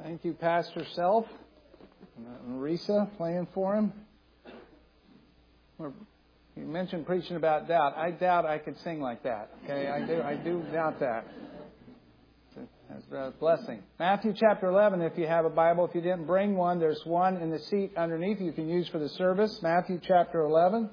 Thank you, Pastor Self. Marisa playing for him. You mentioned preaching about doubt. I doubt I could sing like that. Okay, I do doubt that. That's a blessing. Matthew chapter 11, if you have a Bible. If you didn't bring one, there's one in the seat underneath you can use for the service. Matthew chapter 11.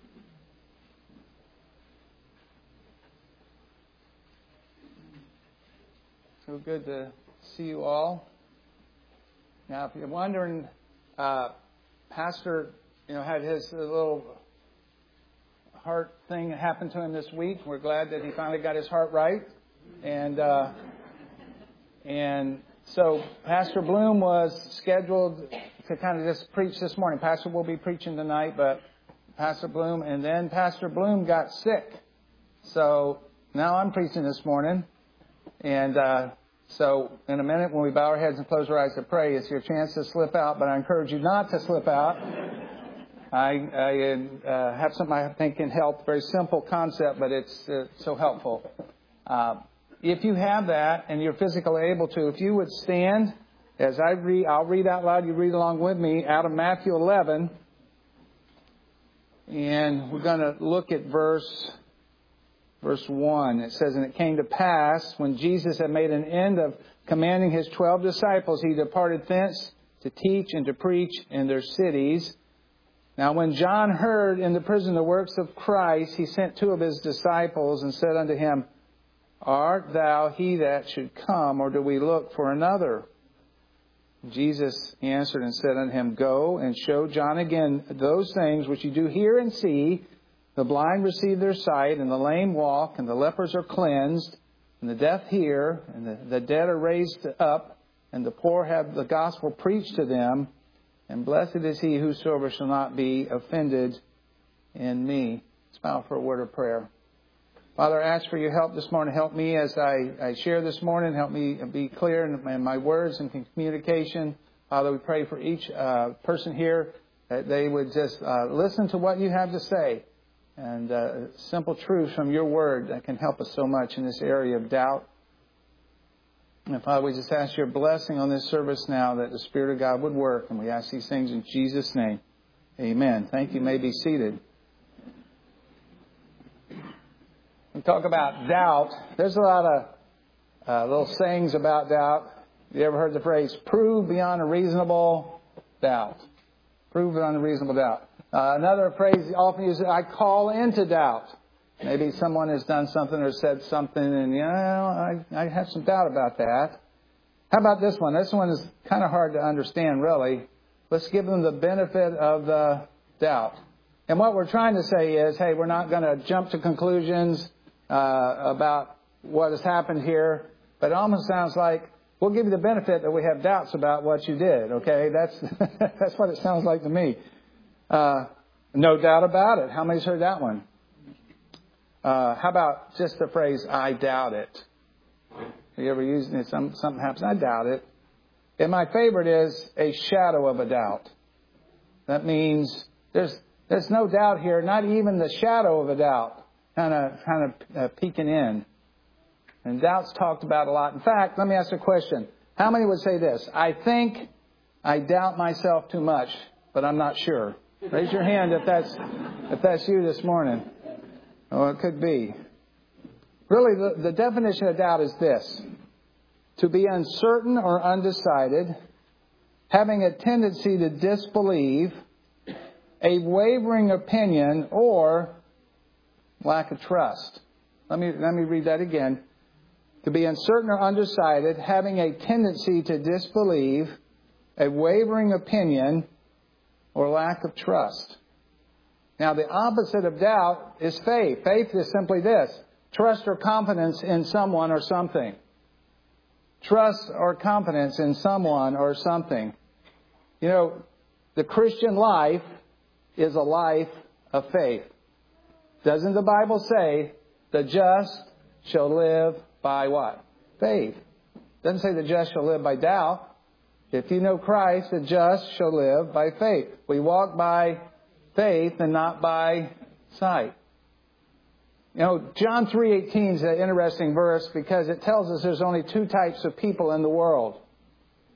So good to see you all. Now, if you're wondering, Pastor, had his little heart thing happen to him this week. We're glad that he finally got his heart right. And so Pastor Bloom was scheduled to kind of just preach this morning. Pastor will be preaching tonight, but Pastor Bloom, and then Pastor Bloom got sick. So now I'm preaching this morning. And so in a minute, when we bow our heads and close our eyes to pray, it's your chance to slip out, but I encourage you not to slip out. I have something I think can help. Very simple concept, but it's so helpful. If you have that and you're physically able to, if you would stand as I read, I'll read out loud. You read along with me out of Matthew 11. And we're going to look at verse 1. It says, "And it came to pass, when Jesus had made an end of commanding his 12 disciples, he departed thence to teach and to preach in their cities. Now when John heard in the prison the works of Christ, he sent 2 of his disciples and said unto him, Art thou he that should come, or do we look for another? Jesus answered and said unto him, Go and show John again those things which you do hear and see. The blind receive their sight, and the lame walk, and the lepers are cleansed, and the deaf hear, and the dead are raised up, and the poor have the gospel preached to them. And blessed is he whosoever shall not be offended in me." Let's bow for a word of prayer. Father, I ask for your help this morning. Help me as I share this morning. Help me be clear in my words and communication. Father, we pray for each person here that they would just listen to what you have to say. And simple truths from your word that can help us so much in this area of doubt. And Father, we just ask your blessing on this service now, that the Spirit of God would work. And we ask these things in Jesus' name. Amen. Thank you. You may be seated. We talk about doubt. There's a lot of little sayings about doubt. You ever heard the phrase, prove beyond a reasonable doubt? Prove beyond a reasonable doubt. Another phrase often used, I call into doubt. Maybe someone has done something or said something and, I have some doubt about that. How about this one? This one is kind of hard to understand, really. Let's give them the benefit of the doubt. And what we're trying to say is, hey, we're not going to jump to conclusions about what has happened here. But it almost sounds like we'll give you the benefit that we have doubts about what you did. Okay, that's what it sounds like to me. No doubt about it. How many's heard that one? How about just the phrase, I doubt it? Have you ever used it? Something happens, I doubt it. And my favorite is a shadow of a doubt. That means there's no doubt here, not even the shadow of a doubt kind of peeking in. And doubt's talked about a lot. In fact, let me ask a question. How many would say this? I think I doubt myself too much, but I'm not sure. Raise your hand if that's you this morning. Oh, it could be. Really, the definition of doubt is this: to be uncertain or undecided, having a tendency to disbelieve, a wavering opinion, or lack of trust. Let me read that again. To be uncertain or undecided, having a tendency to disbelieve, a wavering opinion, or lack of trust. Now, the opposite of doubt is faith. Faith is simply this: trust or confidence in someone or something. Trust or confidence in someone or something. The Christian life is a life of faith. Doesn't the Bible say the just shall live by what? Faith. Doesn't say the just shall live by doubt. If you know Christ, the just shall live by faith. We walk by faith and not by sight. John 3:18 is an interesting verse because it tells us there's only 2 types of people in the world.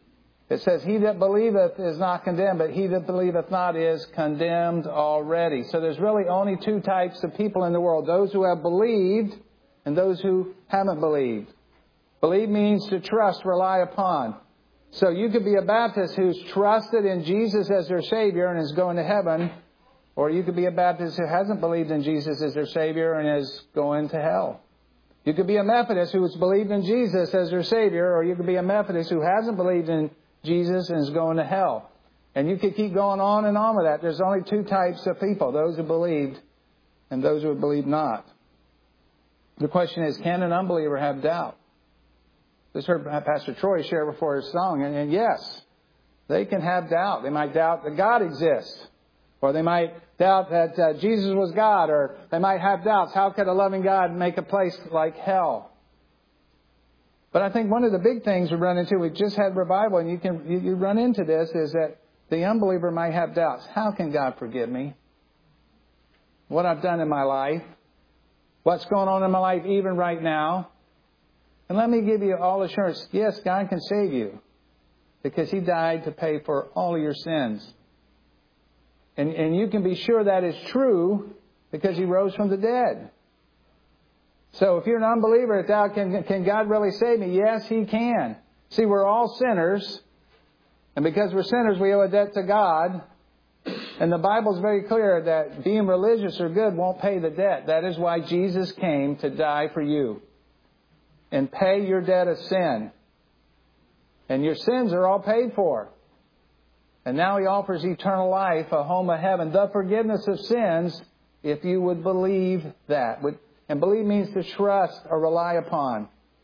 It says, he that believeth is not condemned, but he that believeth not is condemned already. So there's really only two types of people in the world. Those who have believed and those who haven't believed. Believe means to trust, rely upon. So you could be a Baptist who's trusted in Jesus as their Savior and is going to heaven. Or you could be a Baptist who hasn't believed in Jesus as their Savior and is going to hell. You could be a Methodist who has believed in Jesus as their Savior. Or you could be a Methodist who hasn't believed in Jesus and is going to hell. And you could keep going on and on with that. There's only two types of people. Those who believed and those who believed not. The question is, can an unbeliever have doubt? Just heard Pastor Troy share before his song. And yes, they can have doubt. They might doubt that God exists. Or they might doubt that Jesus was God. Or they might have doubts. How could a loving God make a place like hell? But I think one of the big things we run into, we just had revival, and you run into this, is that the unbeliever might have doubts. How can God forgive me? What I've done in my life? What's going on in my life even right now? And let me give you all assurance. Yes, God can save you because He died to pay for all of your sins. And you can be sure that is true because He rose from the dead. So if you're an unbeliever, doubt, can God really save me? Yes, He can. See, we're all sinners. And because we're sinners, we owe a debt to God. And the Bible's very clear that being religious or good won't pay the debt. That is why Jesus came to die for you and pay your debt of sin. And your sins are all paid for. And now He offers eternal life, a home of heaven, the forgiveness of sins, if you would believe that. And believe means to trust or rely upon.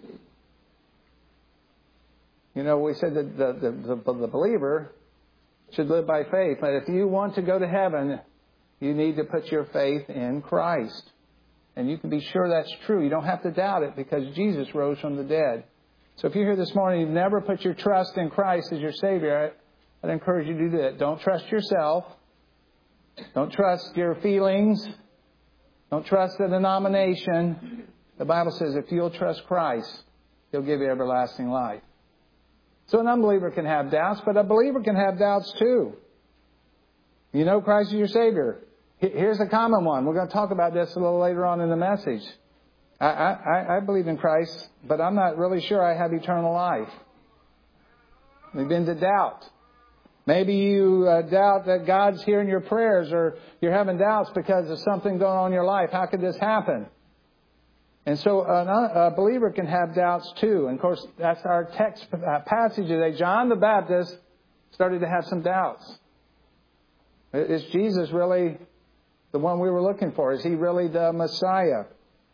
You know, we said that the believer should live by faith. But if you want to go to heaven, you need to put your faith in Christ. And you can be sure that's true. You don't have to doubt it because Jesus rose from the dead. So if you're here this morning, you've never put your trust in Christ as your Savior, I'd encourage you to do that. Don't trust yourself. Don't trust your feelings. Don't trust the denomination. The Bible says if you'll trust Christ, He'll give you everlasting life. So an unbeliever can have doubts, but a believer can have doubts too. You know Christ is your Savior. Here's a common one. We're going to talk about this a little later on in the message. I believe in Christ, but I'm not really sure I have eternal life. We've been to doubt. Maybe you doubt that God's hearing your prayers, or you're having doubts because of something going on in your life. How could this happen? And so a believer can have doubts too. And of course, that's our text passage today. John the Baptist started to have some doubts. Is Jesus really the one we were looking for? Is He really the Messiah?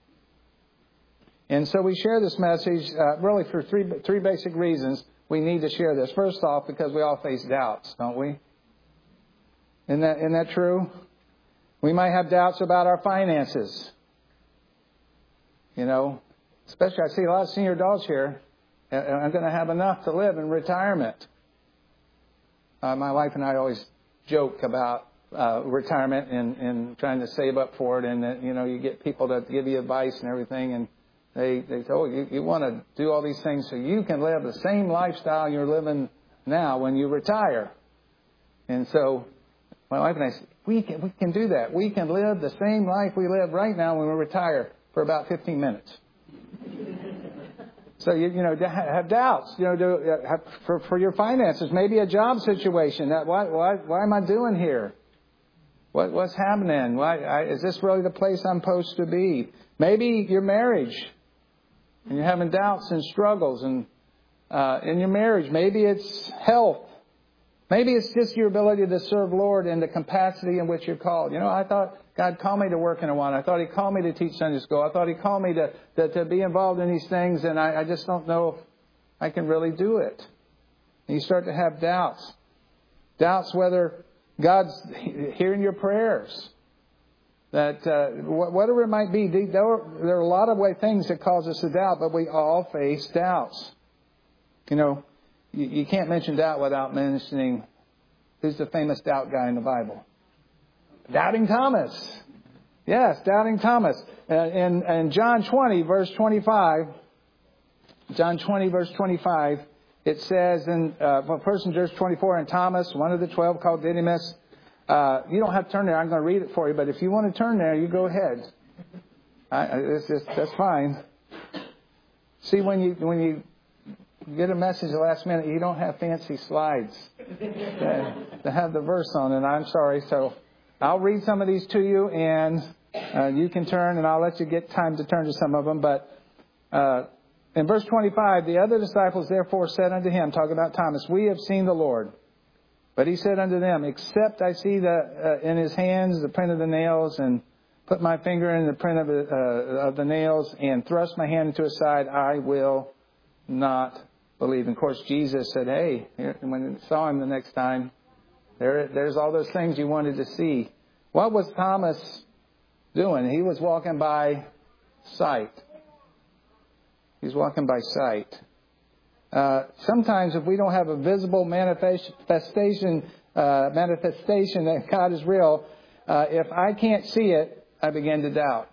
And so we share this message really for three basic reasons. We need to share this. First off, because we all face doubts, don't we? Isn't that true? We might have doubts about our finances. You know, especially I see a lot of senior adults here. I'm going to have enough to live in retirement. My wife and I always joke about retirement and trying to save up for it. And that, you know, you get people that give you advice and everything, and they say, oh, you want to do all these things so you can live the same lifestyle you're living now when you retire. And so my wife and I said, we can do that. We can live the same life we live right now when we retire for about 15 minutes. So, you know, have doubts, you know, for your finances, maybe a job situation. Why am I doing here? What's happening? Is this really the place I'm supposed to be? Maybe your marriage, and you're having doubts and struggles in your marriage. Maybe it's health. Maybe it's just your ability to serve Lord in the capacity in which you're called. You know, I thought God called me to work in Awana. I thought He called me to teach Sunday school. I thought He called me to be involved in these things, and I just don't know if I can really do it. And you start to have doubts. Doubts whether God's hearing your prayers. That whatever it might be, there are a lot of things that cause us to doubt, but we all face doubts. You know, you can't mention doubt without mentioning who's the famous doubt guy in the Bible. Doubting Thomas. Yes, Doubting Thomas. In John 20, verse 25, John 20, verse 25, it says in first in verse 24, and Thomas, one of the 12 called Didymus. You don't have to turn there. I'm going to read it for you. But if you want to turn there, you go ahead. That's fine. See, when you get a message at the last minute, you don't have fancy slides that have the verse on it. I'm sorry. So I'll read some of these to you, and you can turn, and I'll let you get time to turn to some of them. But in verse 25, the other disciples therefore said unto him, talking about Thomas, we have seen the Lord. But he said unto them, except I see in his hands the print of the nails, and put my finger in the print of the nails, and thrust my hand into his side, I will not believe. And of course, Jesus said, hey, when he saw him the next time, there's all those things you wanted to see. What was Thomas doing? He was walking by sight. He's walking by sight. Sometimes if we don't have a visible manifestation that God is real, if I can't see it, I begin to doubt.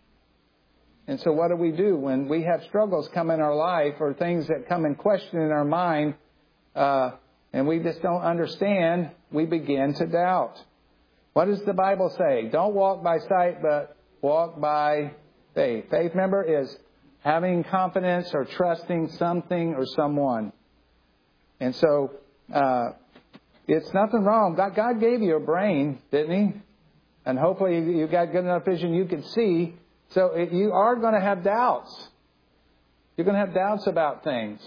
And so what do when we have struggles come in our life or things that come in question in our mind, and we just don't understand, we begin to doubt. What does the Bible say? Don't walk by sight, but walk by faith. Faith, remember, is having confidence or trusting something or someone. And so it's nothing wrong. God gave you a brain, didn't He? And hopefully you got good enough vision you can see. So you are going to have doubts. You're going to have doubts about things.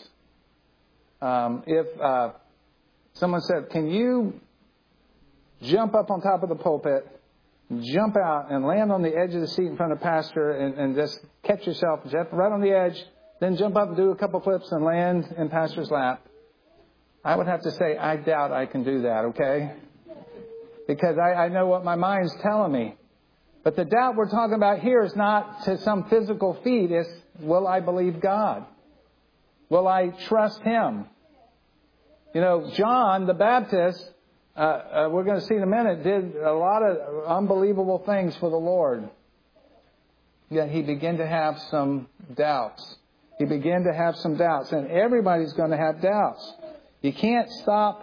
If someone said, can you jump up on top of the pulpit, jump out and land on the edge of the seat in front of the pastor and just catch yourself right on the edge, then jump up and do a couple flips and land in pastor's lap, I would have to say, I doubt I can do that, okay? Because I know what my mind's telling me. But the doubt we're talking about here is not to some physical feat. It's, will I believe God? Will I trust Him? You know, John the Baptist, we're going to see in a minute, did a lot of unbelievable things for the Lord. Yet he began to have some doubts. He began to have some doubts. And everybody's going to have doubts. You can't stop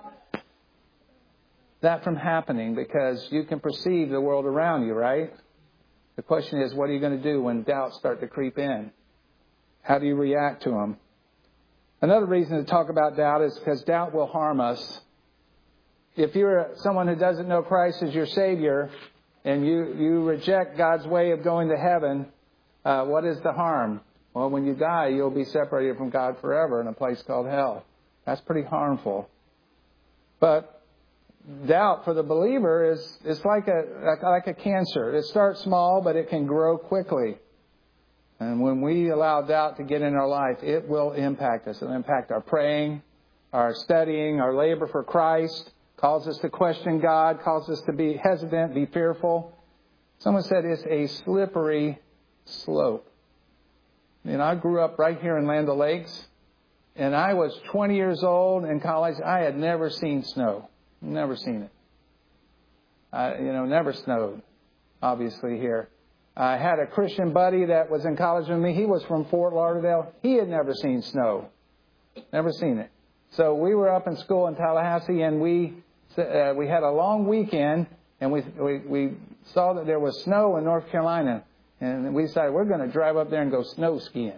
that from happening because you can perceive the world around you, right? The question is, what are you going to do when doubts start to creep in? How do you react to them? Another reason to talk about doubt is because doubt will harm us. If you're someone who doesn't know Christ as your Savior and you reject God's way of going to heaven, what is the harm? Well, when you die, you'll be separated from God forever in a place called hell. That's pretty harmful. But doubt for the believer is like a cancer. It starts small, but it can grow quickly. And when we allow doubt to get in our life, it will impact us. It'll impact our praying, our studying, our labor for Christ. Calls us to question God, calls us to be hesitant, be fearful. Someone said it's a slippery slope. You know, I grew up right here in Land O'Lakes, and I was 20 years old in college. I had never seen snow. Never seen it. Never snowed, obviously, here. I had a Christian buddy that was in college with me. He was from Fort Lauderdale. He had never seen snow. Never seen it. So we were up in school in Tallahassee, and we had a long weekend, and we saw that there was snow in North Carolina, and we decided we're going to drive up there and go snow skiing.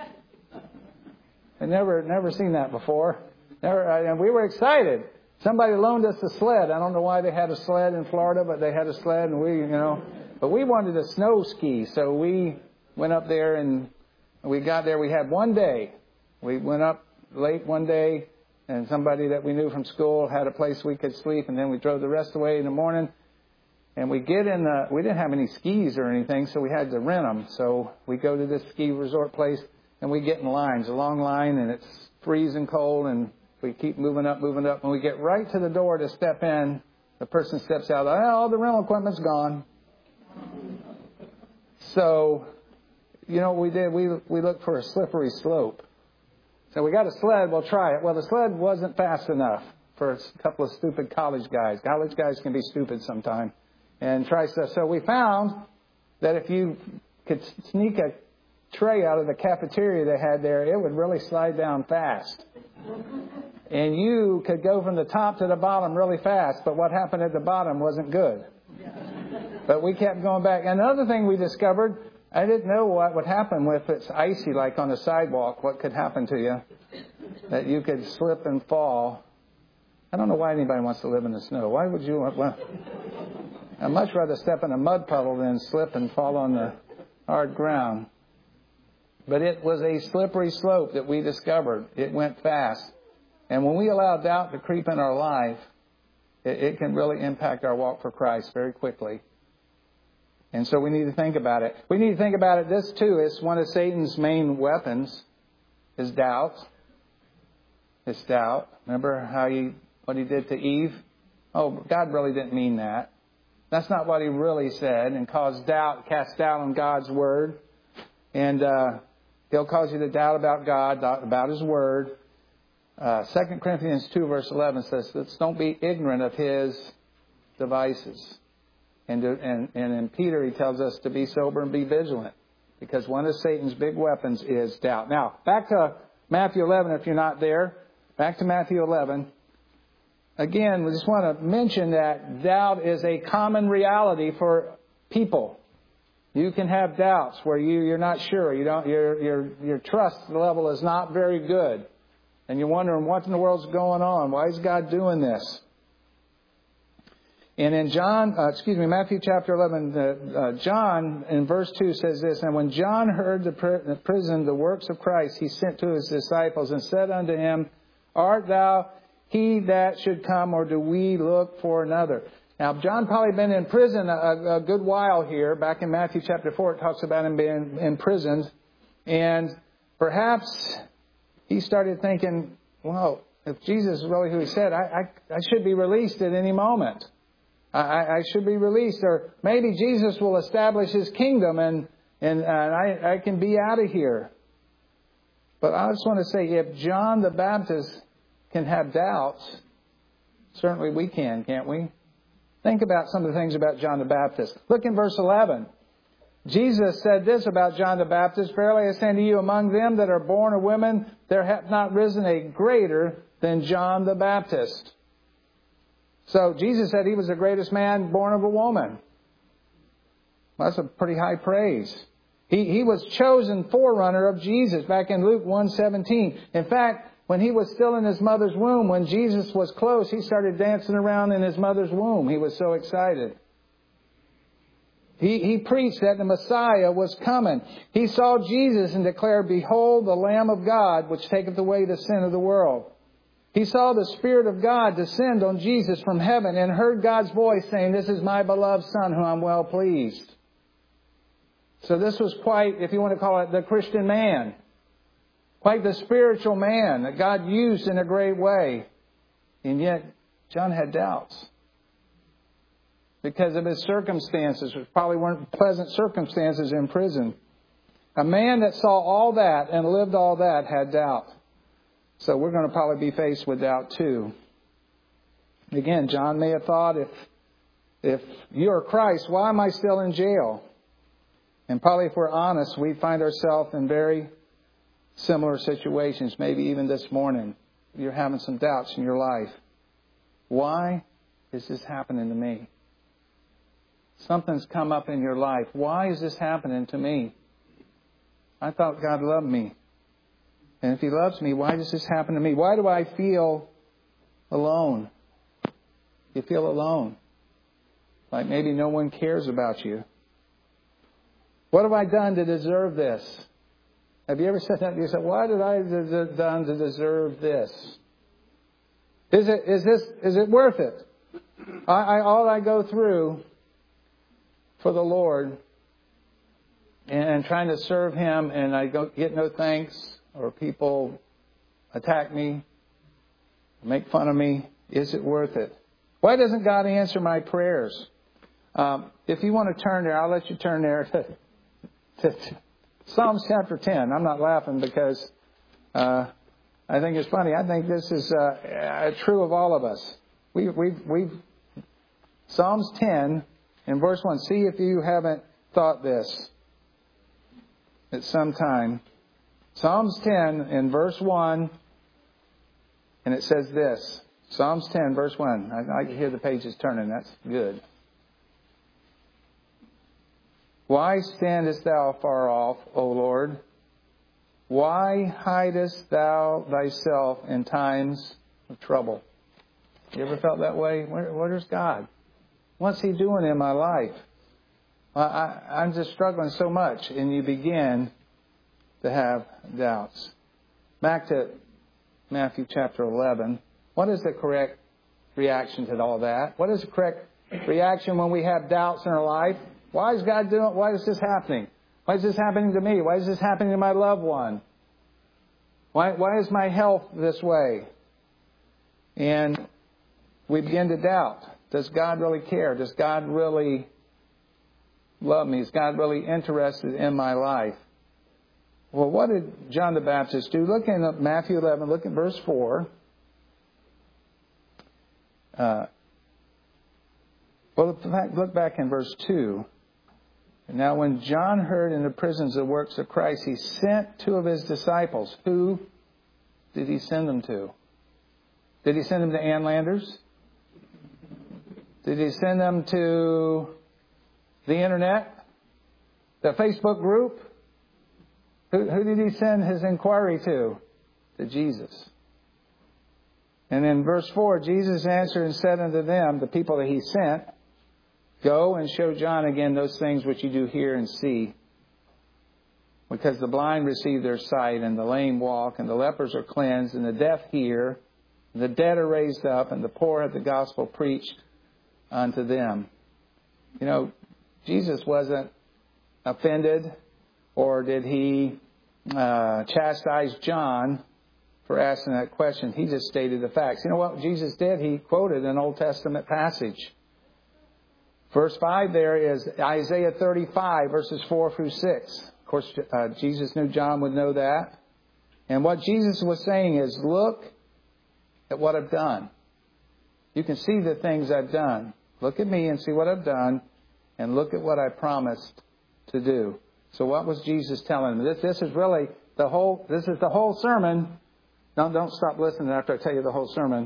I'd never seen that before. And we were excited. Somebody loaned us a sled. I don't know why they had a sled in Florida, but they had a sled, and but we wanted to snow ski, so we went up there, and we got there. We had one day. We went up late one day, and somebody that we knew from school had a place we could sleep, and then we drove the rest of the way in the morning. And we get in we didn't have any skis or anything, so we had to rent them. So we go to this ski resort place, and we get in lines, a long line, and it's freezing cold, and we keep moving up. When we get right to the door to step in, the person steps out, all the rental equipment's gone. So, what we did, we looked for a slippery slope. So we got a sled, we'll try it. Well, the sled wasn't fast enough for a couple of stupid college guys. College guys can be stupid sometimes. And try stuff. So we found that if you could sneak a tray out of the cafeteria they had there, it would really slide down fast. And you could go from the top to the bottom really fast, but what happened at the bottom wasn't good. But we kept going back. Another thing we discovered, I didn't know what would happen if it's icy, like on the sidewalk, what could happen to you. That you could slip and fall. I don't know why anybody wants to live in the snow. Why would you want... Well, I'd much rather step in a mud puddle than slip and fall on the hard ground. But it was a slippery slope that we discovered. It went fast. And when we allow doubt to creep in our life, it can really impact our walk for Christ very quickly. And so we need to think about it. We need to think about it. This, too, is one of Satan's main weapons, is doubt. It's doubt. Remember what he did to Eve? Oh, God really didn't mean that. That's not what he really said. And cast doubt on God's word. And he'll cause you to doubt about God, about his word. 2 Corinthians 2 verse 11 says, don't be ignorant of his devices. And in Peter he tells us to be sober and be vigilant. Because one of Satan's big weapons is doubt. Now, back to Matthew 11 if you're not there. Back to Matthew 11. Again, we just want to mention that doubt is a common reality for people. You can have doubts where you're not sure. Your trust level is not very good. And you're wondering what in the world's going on. Why is God doing this? And in Matthew chapter 11, John in verse 2 says this, and when John heard the prison the works of Christ, he sent to his disciples and said unto him, art thou he that should come, or do we look for another? Now, John probably been in prison a good while here. Back in Matthew chapter 4, it talks about him being imprisoned. And perhaps he started thinking, well, if Jesus is really who he said, I should be released at any moment. I should be released. Or maybe Jesus will establish his kingdom and I can be out of here. But I just want to say, if John the Baptist can have doubts, certainly we can, can't we? Think about some of the things about John the Baptist. Look in verse 11. Jesus said this about John the Baptist, verily I say unto you, among them that are born of women, there hath not risen a greater than John the Baptist. So Jesus said he was the greatest man born of a woman. Well, that's a pretty high praise. He was chosen forerunner of Jesus back in Luke 1:17. In fact, when he was still in his mother's womb, when Jesus was close, he started dancing around in his mother's womb. He was so excited. He preached that the Messiah was coming. He saw Jesus and declared, behold, the Lamb of God, which taketh away the sin of the world. He saw the Spirit of God descend on Jesus from heaven and heard God's voice saying, this is my beloved Son, whom I'm well pleased. So this was quite, if you want to call it, the Christian man. Quite the spiritual man that God used in a great way. And yet, John had doubts. Because of his circumstances, which probably weren't pleasant circumstances in prison. A man that saw all that and lived all that had doubt. So we're going to probably be faced with doubt too. Again, John may have thought, if you're Christ, why am I still in jail? And probably if we're honest, we find ourselves in very similar situations, maybe even this morning. You're having some doubts in your life. Why is this happening to me? Something's come up in your life. Why is this happening to me? I thought God loved me. And if he loves me, why does this happen to me? Why do I feel alone? You feel alone. Like maybe no one cares about you. What have I done to deserve this? Have you ever said that to yourself? What did I done to deserve this? Is it worth it? All I go through for the Lord and trying to serve him, and I get no thanks, or people attack me, make fun of me. Is it worth it? Why doesn't God answer my prayers? If you want to turn there, I'll let you turn there to Psalms chapter 10. I'm not laughing because I think it's funny. I think this is true of all of us. We've Psalms 10 in verse 1. See if you haven't thought this at some time. Psalms 10 in verse 1. And it says this, Psalms 10, verse 1. I can hear the pages turning. That's good. Why standest thou far off, O Lord? Why hidest thou thyself in times of trouble? You ever felt that way? Where's God? What's He doing in my life? I'm just struggling so much. And you begin to have doubts. Back to Matthew chapter 11. What is the correct reaction to all that? What is the correct reaction when we have doubts in our life? Why is God doing? Why is this happening? Why is this happening to me? Why is this happening to my loved one? Why is my health this way? And we begin to doubt. Does God really care? Does God really love me? Is God really interested in my life? Well, what did John the Baptist do? Look in Matthew 11, look at verse 4. Look back in verse 2. Now, when John heard in the prisons the works of Christ, he sent two of his disciples. Who did he send them to? Did he send them to Ann Landers? Did he send them to the internet? The Facebook group? Who did he send his inquiry to? To Jesus. And in verse 4, Jesus answered and said unto them, the people that he sent, go and show John again those things which you do hear and see. Because the blind receive their sight, and the lame walk, and the lepers are cleansed, and the deaf hear, and the dead are raised up, and the poor have the gospel preached unto them. You know, Jesus wasn't offended, or did he chastise John for asking that question. He just stated the facts. You know what Jesus did? He quoted an Old Testament passage. Verse 5 there is Isaiah 35, verses 4 through 6. Of course, Jesus knew John would know that. And what Jesus was saying is, look at what I've done. You can see the things I've done. Look at me and see what I've done, and look at what I promised to do. So what was Jesus telling them? This is really the whole sermon. Don't stop listening after I tell you the whole sermon.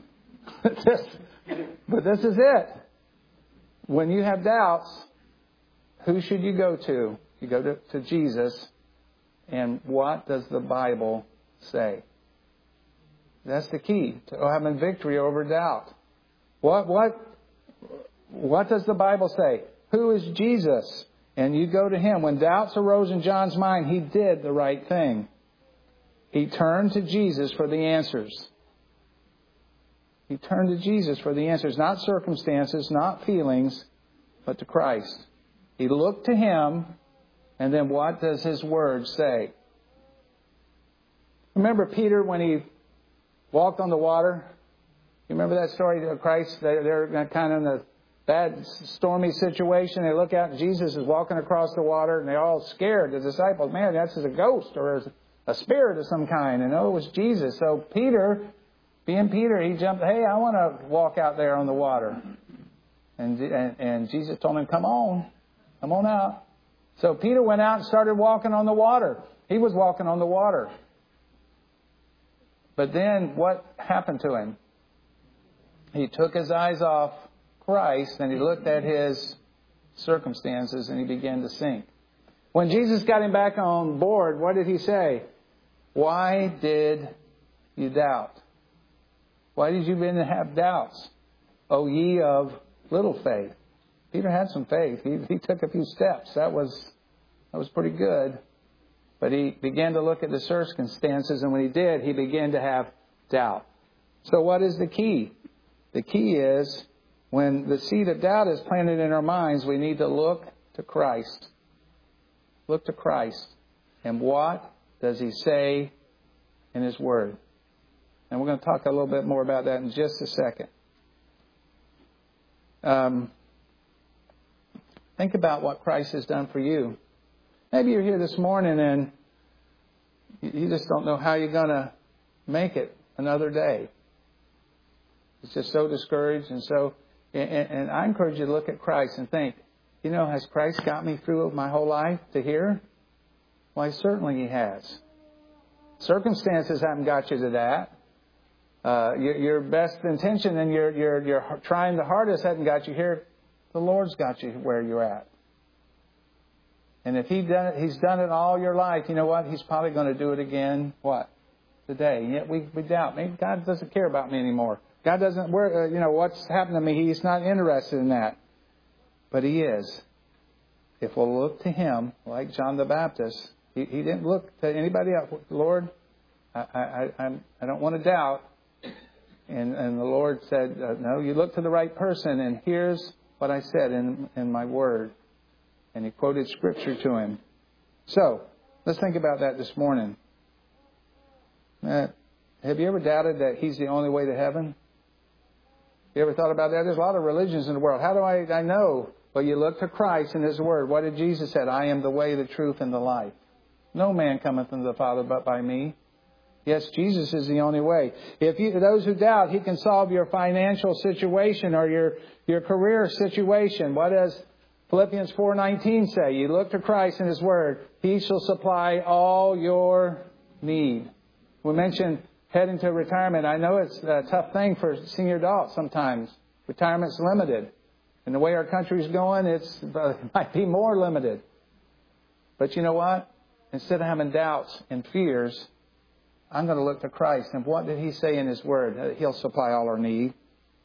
But this is it. When you have doubts, who should you go to? You go to Jesus. And what does the Bible say? That's the key to having victory over doubt. What does the Bible say? Who is Jesus? And you go to Him. When doubts arose in John's mind, he did the right thing. He turned to Jesus for the answers. He turned to Jesus for the answers. Not circumstances, not feelings, but to Christ. He looked to Him, and then what does His Word say? Remember Peter when he walked on the water? You remember that story of Christ? They're kind of in a bad, stormy situation. They look out and Jesus is walking across the water, and they're all scared. The disciples, man, that's a ghost or a spirit of some kind. And no, it was Jesus. So Peter, being Peter, he jumped, hey, I want to walk out there on the water. And Jesus told him, come on out. So Peter went out and started walking on the water. He was walking on the water. But then what happened to him? He took his eyes off Christ and he looked at his circumstances and he began to sink. When Jesus got him back on board, what did He say? Why did you doubt? Why did you begin to have doubts? O ye of little faith. Peter had some faith. He took a few steps. That was pretty good. But he began to look at the circumstances, and when he did, he began to have doubt. So what is the key? The key is when the seed of doubt is planted in our minds, we need to look to Christ. Look to Christ. And what does He say in His Word? And we're going to talk a little bit more about that in just a second. Think about what Christ has done for you. Maybe you're here this morning and you just don't know how you're going to make it another day. It's just so discouraged. And I encourage you to look at Christ and think, has Christ got me through my whole life to here? Why, certainly He has. Circumstances haven't got you to that. Your best intention and you're trying the hardest hasn't got you here. The Lord's got you where you're at. And if He's done it all your life, you know what? He's probably going to do it again, what? Today. And yet we doubt. Maybe God doesn't care about me anymore. God doesn't, what's happened to me, He's not interested in that. But He is. If we'll look to Him, like John the Baptist, he didn't look to anybody else. Lord, I don't want to doubt. And the Lord said, no, you look to the right person, and here's what I said in my word. And He quoted Scripture to him. So, let's think about that this morning. Have you ever doubted that He's the only way to heaven? You ever thought about that? There's a lot of religions in the world. How do I know? Well, you look to Christ and His Word. What did Jesus say? I am the way, the truth, and the life. No man cometh unto the Father but by me. Yes, Jesus is the only way. Those who doubt, He can solve your financial situation or your career situation. What does Philippians 4:19 say? You look to Christ and His Word. He shall supply all your need. We mentioned heading to retirement. I know it's a tough thing for senior adults sometimes. Retirement's limited. And the way our country's going, it might be more limited. But you know what? Instead of having doubts and fears, I'm going to look to Christ. And what did He say in His Word? He'll supply all our need.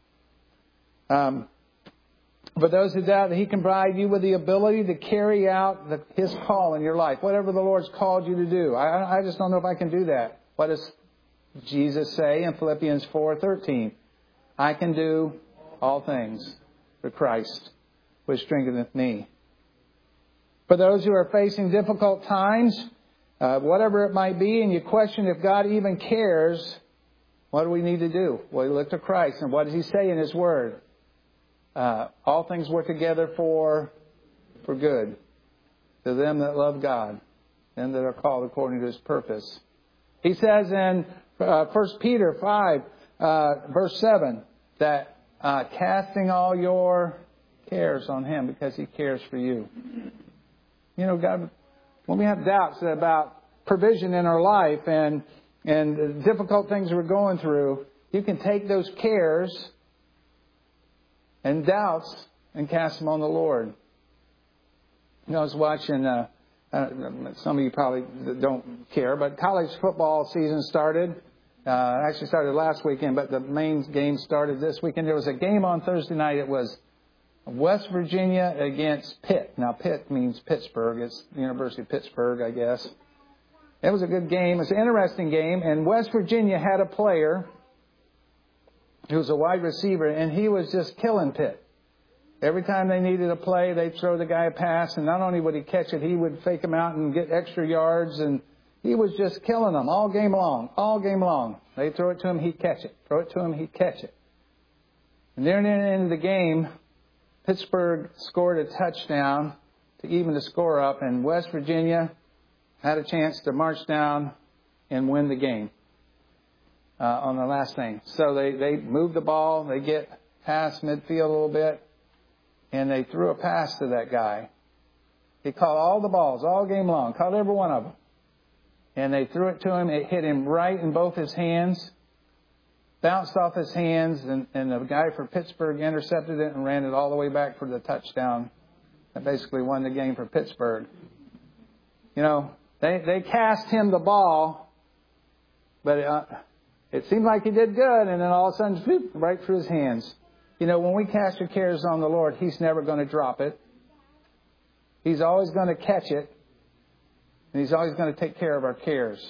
For those who doubt that He can provide you with the ability to carry out His call in your life. Whatever the Lord's called you to do. I just don't know if I can do that. What does Jesus say in Philippians 4:13? I can do all things through Christ, which strengtheneth me. For those who are facing difficult times, whatever it might be, and you question if God even cares, what do we need to do? Well, we look to Christ. And what does He say in His Word? All things work together for good to them that love God, them that are called according to His purpose. He says in 1 Peter 5, verse 7, that casting all your cares on Him because He cares for you. You know, God, when we have doubts about provision in our life and difficult things we're going through, you can take those cares and doubts and cast them on the Lord. You know, I was watching, some of you probably don't care, but college football season started. Actually started last weekend, but the main game started this weekend. There was a game on Thursday night. It was West Virginia against Pitt. Now, Pitt means Pittsburgh. It's the University of Pittsburgh, I guess. It was a good game. It was an interesting game. And West Virginia had a player who was a wide receiver, and he was just killing Pitt. Every time they needed a play, they'd throw the guy a pass, and not only would he catch it, he would fake him out and get extra yards, and he was just killing them all game long, all game long. They'd throw it to him, he'd catch it. Throw it to him, he'd catch it. And near the end of the game, Pittsburgh scored a touchdown to even the score up, and West Virginia had a chance to march down and win the game on the last thing. So they moved the ball, they get past midfield a little bit, and they threw a pass to that guy. He caught all the balls all game long, caught every one of them. And they threw it to him. It hit him right in both his hands, bounced off his hands, and the guy for Pittsburgh intercepted it and ran it all the way back for the touchdown. That basically won the game for Pittsburgh. You know, they cast him the ball, but it seemed like he did good, and then all of a sudden, whoop, right through his hands. You know, when we cast our cares on the Lord, He's never going to drop it. He's always going to catch it. And He's always going to take care of our cares.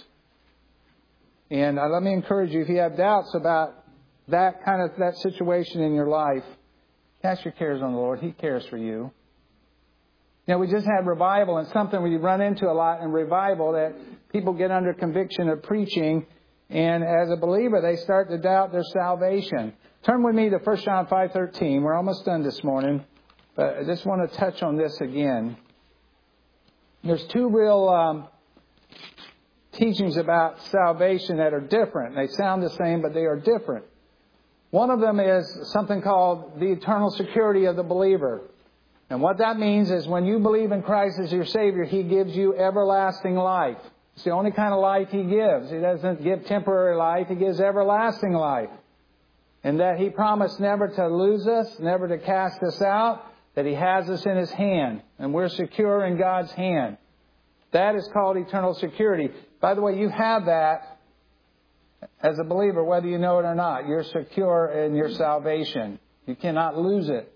And let me encourage you, if you have doubts about that situation in your life, cast your cares on the Lord. He cares for you. You know, we just had revival, and something we run into a lot in revival, that people get under conviction of preaching, and as a believer, they start to doubt their salvation. Turn with me to 1 John 5:13. We're almost done this morning, but I just want to touch on this again. There's two real teachings about salvation that are different. They sound the same, but they are different. One of them is something called the eternal security of the believer. And what that means is when you believe in Christ as your Savior, He gives you everlasting life. It's the only kind of life He gives. He doesn't give temporary life. He gives everlasting life. And that He promised never to lose us, never to cast us out, that He has us in His hand. And we're secure in God's hand. That is called eternal security. By the way, you have that as a believer, whether you know it or not. You're secure in your salvation. You cannot lose it.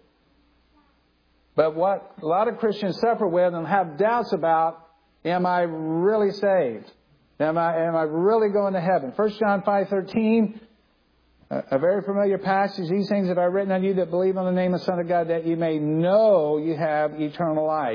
But what a lot of Christians suffer with and have doubts about, am I really saved? Am I really going to heaven? 1 John 5:13, a very familiar passage. These things have I written on you that believe on the name of the Son of God, that you may know you have eternal life.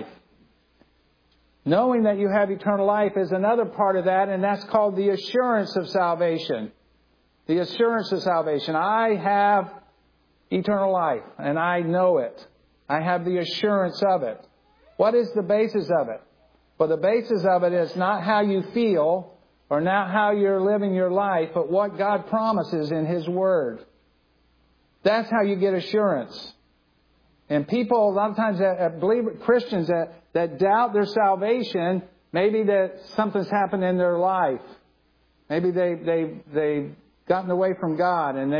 Knowing that you have eternal life is another part of that, and that's called the assurance of salvation. The assurance of salvation. I have eternal life, and I know it. I have the assurance of it. What is the basis of it? Well, the basis of it is not how you feel or not how you're living your life, but what God promises in His Word. That's how you get assurance. And people, a lot of times, Christians that doubt their salvation, maybe that something's happened in their life. Maybe they've gotten away from God, and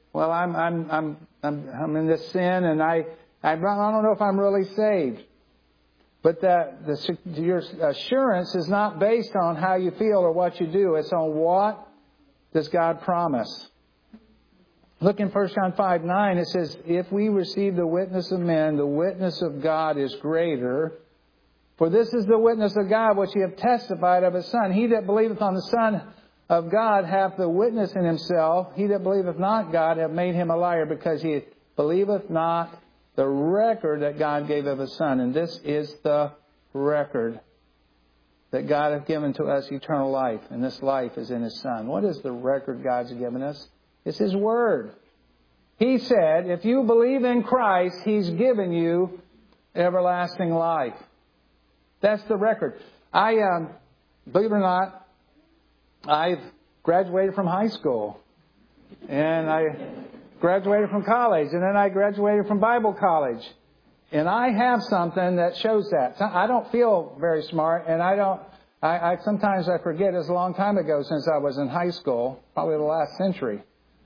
I'm in this sin, and I don't know if I'm really saved. But your assurance is not based on how you feel or what you do. It's on what does God promise. Look in 1 John 5:9. It says, if we receive the witness of men, the witness of God is greater. For this is the witness of God which He hath testified of His Son. He that believeth on the Son of God hath the witness in himself. He that believeth not God hath made him a liar, because he believeth not the record that God gave of His Son. And this is the record, that God hath given to us eternal life, and this life is in His Son. What is the record God's given us? It's His Word. He said, if you believe in Christ, He's given you everlasting life. That's the record. Believe it or not, I've graduated from high school. And I graduated from college. And then I graduated from Bible college. And I have something that shows that. I don't feel very smart. And sometimes I forget. It's a long time ago since I was in high school. Probably the last century.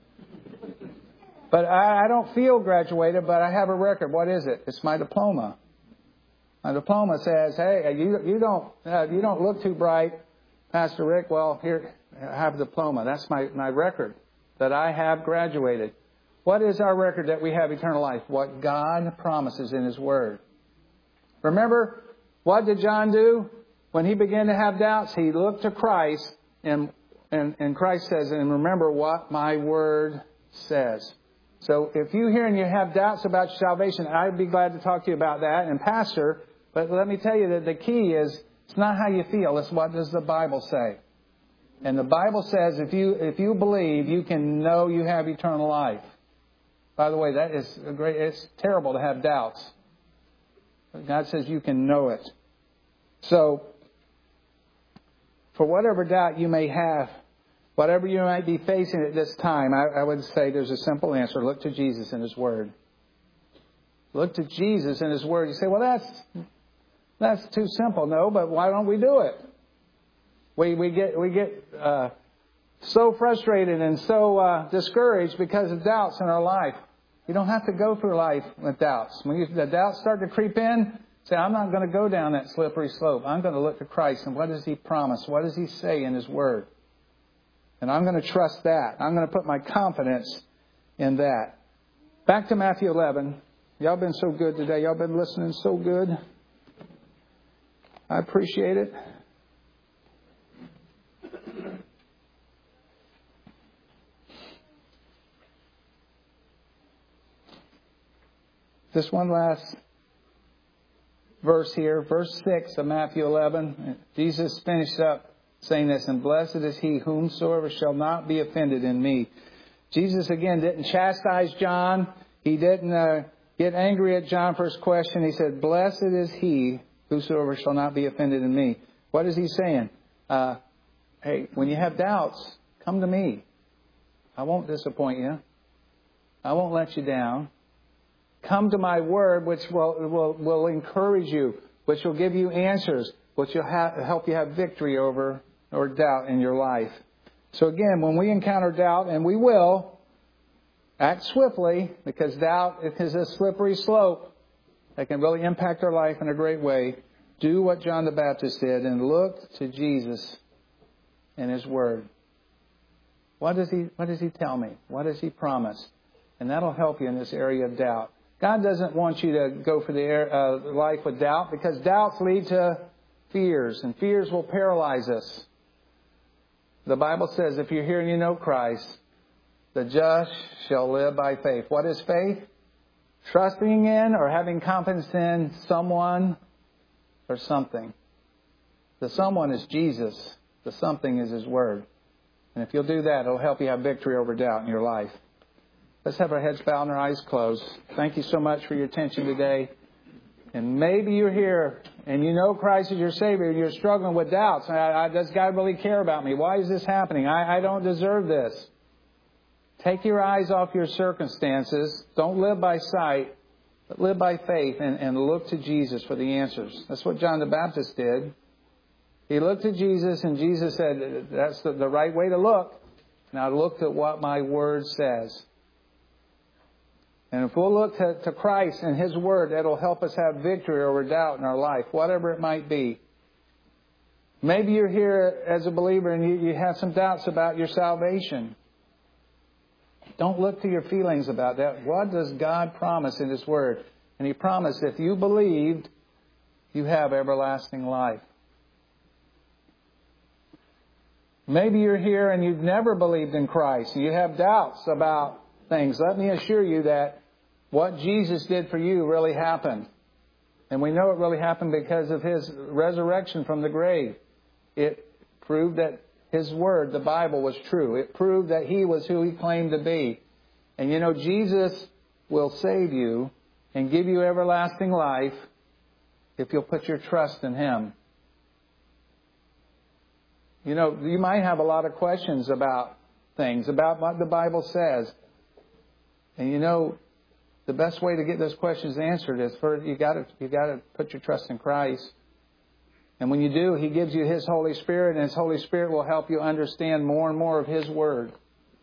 But I don't feel graduated, but I have a record. What is it? It's my diploma. My diploma says, hey, you don't look too bright, Pastor Rick. Well, here, I have a diploma. That's my record, that I have graduated. What is our record that we have eternal life? What God promises in His Word. Remember, what did John do? When he began to have doubts, he looked to Christ, and Christ says, and remember what my Word says. So if you hear and you have doubts about your salvation, I'd be glad to talk to you about that. And Pastor, but let me tell you that the key is, it's not how you feel, it's what does the Bible say. And the Bible says if you believe, you can know you have eternal life. By the way, that is it's terrible to have doubts. But God says you can know it. So, for whatever doubt you may have, whatever you might be facing at this time, I would say there's a simple answer. Look to Jesus and His Word. Look to Jesus and His Word. You say, well, that's too simple. No, but why don't we do it? We get so frustrated and so discouraged because of doubts in our life. You don't have to go through life with doubts. When the doubts start to creep in, say, I'm not going to go down that slippery slope. I'm going to look to Christ. And what does He promise? What does He say in His Word? And I'm going to trust that. I'm going to put my confidence in that. Back to Matthew 11. Y'all been so good today. Y'all been listening so good. I appreciate it. Just one last verse here. Verse 6 of Matthew 11. Jesus finished up saying this, and blessed is he whomsoever shall not be offended in me. Jesus, again, didn't chastise John. He didn't get angry at John for his question. He said, blessed is he whosoever shall not be offended in me. What is He saying? Hey, when you have doubts, come to me. I won't disappoint you. I won't let you down. Come to my Word, which will encourage you, which will give you answers, which will help you have victory over or doubt in your life. So again, when we encounter doubt, and we will, act swiftly, because doubt is a slippery slope that can really impact our life in a great way. Do what John the Baptist did and look to Jesus and His Word. What does He tell me? What does He promise? And that'll help you in this area of doubt. God doesn't want you to go for the life with doubt, because doubts lead to fears, and fears will paralyze us. The Bible says, if you're here and you know Christ, the just shall live by faith. What is faith? Trusting in or having confidence in someone or something. The someone is Jesus. The something is His Word. And if you'll do that, it'll help you have victory over doubt in your life. Let's have our heads bowed and our eyes closed. Thank you so much for your attention today. And maybe you're here and you know Christ is your Savior and you're struggling with doubts. Does God really care about me? Why is this happening? I don't deserve this. Take your eyes off your circumstances. Don't live by sight, but live by faith and look to Jesus for the answers. That's what John the Baptist did. He looked at Jesus and Jesus said, that's the right way to look. Now look at what my Word says. And if we'll look to Christ and His Word, that'll help us have victory over doubt in our life, whatever it might be. Maybe you're here as a believer and you have some doubts about your salvation. Don't look to your feelings about that. What does God promise in His Word? And He promised if you believed, you have everlasting life. Maybe you're here and you've never believed in Christ and you have doubts about things. Let me assure you that what Jesus did for you really happened. And we know it really happened because of His resurrection from the grave. It proved that His Word, the Bible, was true. It proved that He was who He claimed to be. And you know, Jesus will save you and give you everlasting life if you'll put your trust in Him. You know, you might have a lot of questions about things, about what the Bible says. And you know, the best way to get those questions answered is first you got to put your trust in Christ. And when you do, He gives you His Holy Spirit, and His Holy Spirit will help you understand more and more of His Word.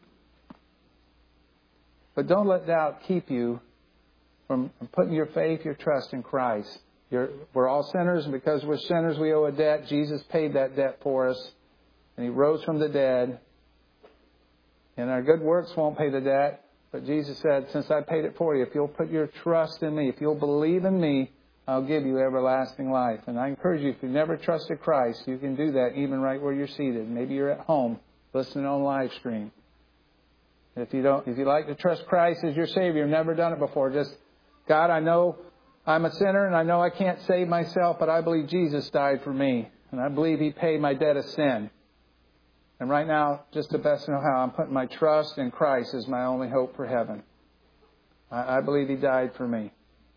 But don't let doubt keep you from putting your faith, your trust in Christ. We're all sinners, and because we're sinners, we owe a debt. Jesus paid that debt for us, and He rose from the dead. And our good works won't pay the debt. But Jesus said, since I paid it for you, if you'll put your trust in me, if you'll believe in me, I'll give you everlasting life. And I encourage you, if you've never trusted Christ, you can do that even right where you're seated. Maybe you're at home listening on live stream. If you like to trust Christ as your Savior, you've never done it before, just, God, I know I'm a sinner and I know I can't save myself, but I believe Jesus died for me. And I believe He paid my debt of sin. And right now, just to best know how, I'm putting my trust in Christ as my only hope for heaven. I believe He died for me.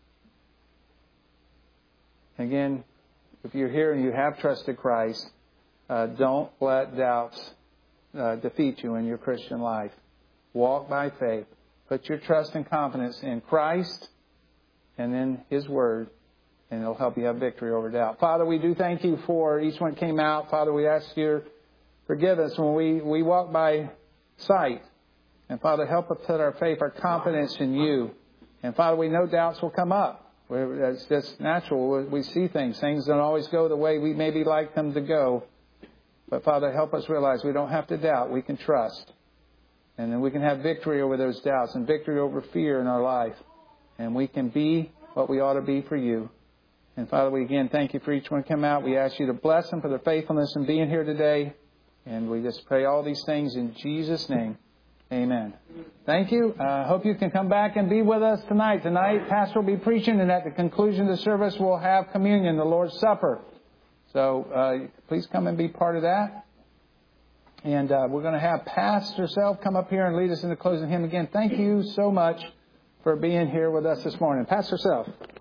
Again, if you're here and you have trusted Christ, don't let doubts defeat you in your Christian life. Walk by faith. Put your trust and confidence in Christ and in His Word, and it'll help you have victory over doubt. Father, we do thank You for each one that came out. Father, we ask You forgive us when we walk by sight. And Father, help us put our faith, our confidence in You. And Father, we know doubts will come up. It's just natural. We see things. Things don't always go the way we maybe like them to go. But Father, help us realize we don't have to doubt. We can trust. And then we can have victory over those doubts and victory over fear in our life. And we can be what we ought to be for You. And Father, we again thank You for each one who come out. We ask You to bless them for their faithfulness in being here today. And we just pray all these things in Jesus' name. Amen. Thank you. I hope you can come back and be with us tonight. Tonight, Pastor will be preaching, and at the conclusion of the service, we'll have communion, the Lord's Supper. So please come and be part of that. And we're going to have Pastor Self come up here and lead us in the closing hymn again. Thank you so much for being here with us this morning. Pastor Self.